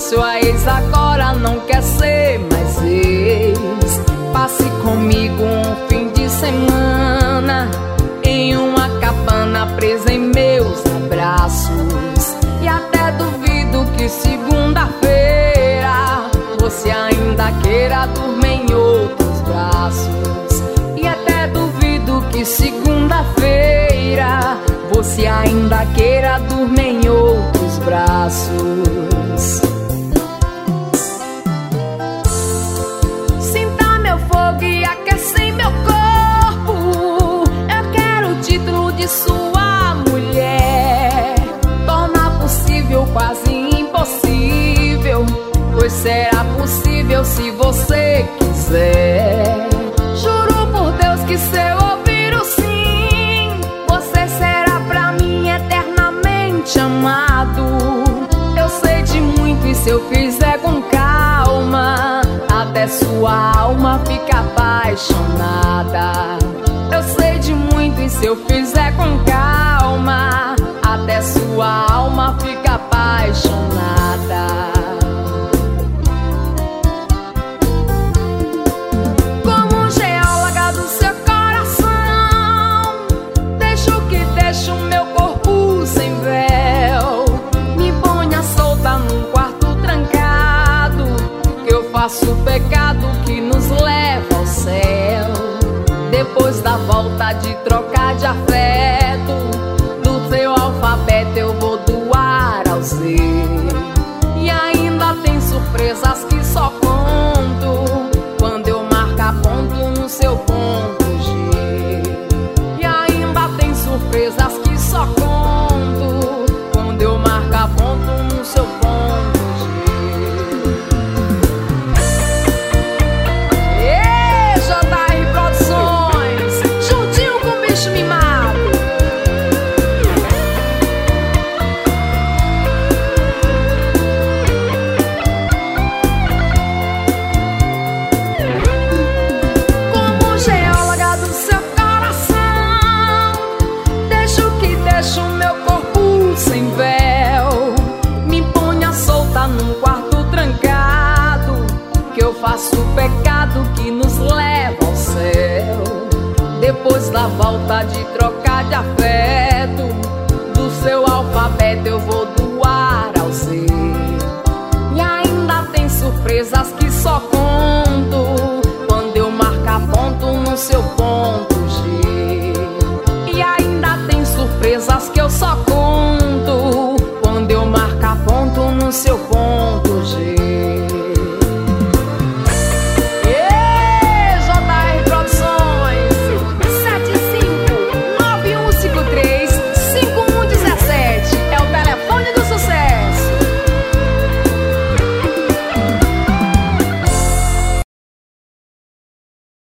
Sua ex agora não quer ser mais ex. Passe comigo um fim de semana em uma cabana presa em meus abraços. E até duvido que segunda-feira você ainda queira dormir em outros braços. E até duvido que segunda-feira você ainda queira dormir em outros braços. Sinta meu fogo e aquecer meu corpo. Eu quero o título de sua mulher. Torna possível quase impossível, pois será possível se você quiser. Juro por Deus que se eu ouvir o sim, você será pra mim eternamente amado. Eu sei de muito e se eu fizer com calma, até sua alma fica apaixonada. Eu sei de muito e se eu fizer com calma, até sua alma fica apaixonada. Como geóloga do seu coração, deixo o meu corpo sem véu. Me ponha solta num quarto trancado, que eu faço o pecado que nos leva ao céu. Depois da volta de trocar de afeto, do seu alfabeto eu vou do A ao Z. E ainda tem surpresas que só conto quando eu marcar ponto no seu ponto G. E ainda tem surpresas que só conto quando eu marcar ponto no seu ponto G. Ê, JR Produções, juntinho com o bicho mimado. Como geóloga do seu coração, deixo o meu corpo sem véu. Me ponha solta num quarto trancado, que eu faço o pecado que nos leva ao céu. Depois da volta de trocar de afeto, do seu alfabeto eu vou do A ao Z. E ainda tem surpresas que só conto quando eu marcar ponto no seu ponto G. E ainda tem surpresas que eu só conto quando eu marcar ponto no seu ponto